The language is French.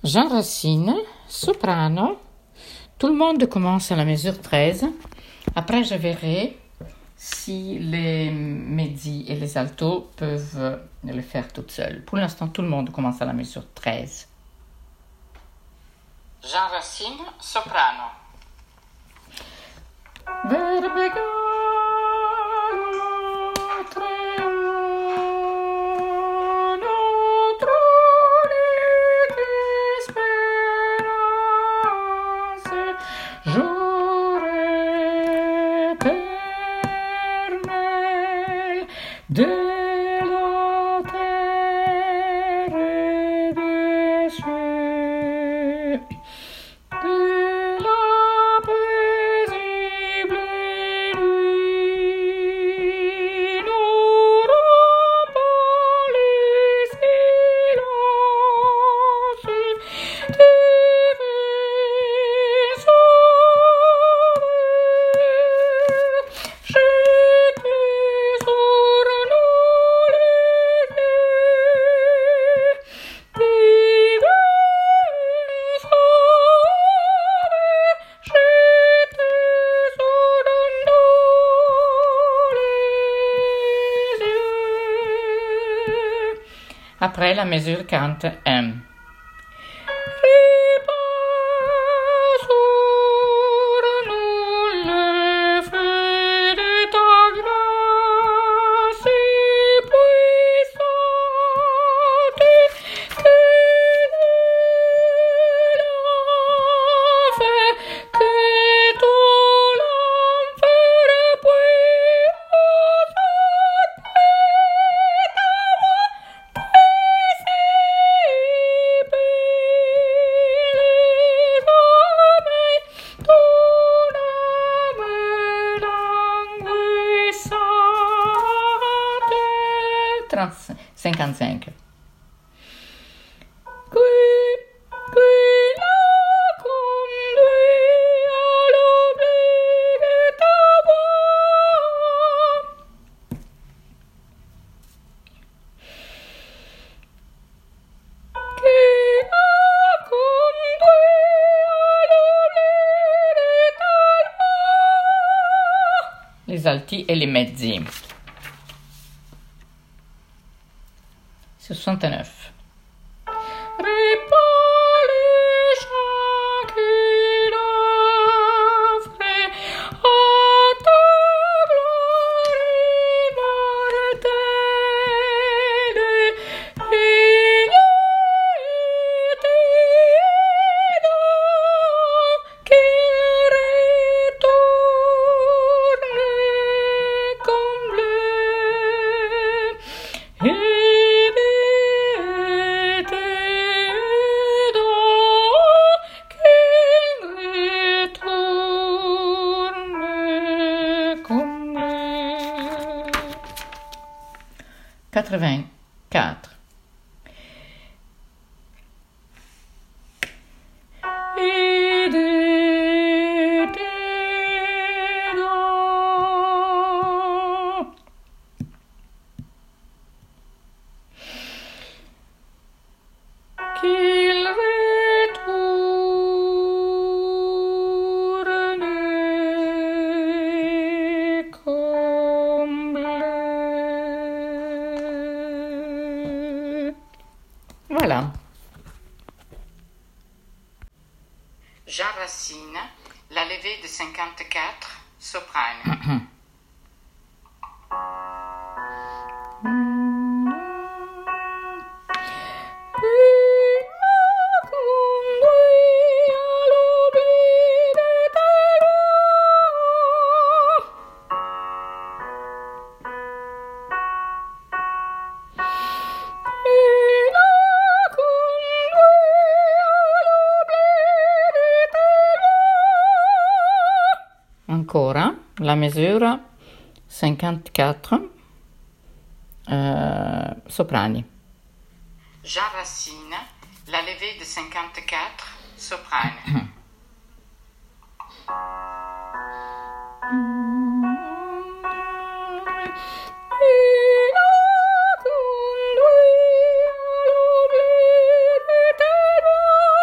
Jean Racine, soprano. Tout le monde commence à la mesure 13. Après, je verrai si les médis et les altos peuvent le faire toutes seules. Pour l'instant, tout le monde commence à la mesure 13. Jean Racine, soprano. Verbe de la terre et des cieux, de la paisible nuit, nous rompons les silences, divin sauveur, jette sur nous les yeux, divin sauveur, jette sur nous les yeux. Après la mesure 41. Répands sur nous le feu de ta grâce si puissante que l'enfer, que tout l'enfer puissante ta 55. Qui l'a conduit à l'oubli de ta voix. Qui l'a conduit à l'oubli de ta voix. Les alti et les mezzi. 69. Répands les chants qu'il offre à ta gloire immortelle, et qu'il retourne comblé. « 84. Et de tes dents qu'il retourne comblé. » Voilà. Jean Racine, la levée de 54, soprane. Ancora la misura 54 soprani. Jean Racine, la levée de 54 soprane. Il a conduit à l'oubli de tes doigts.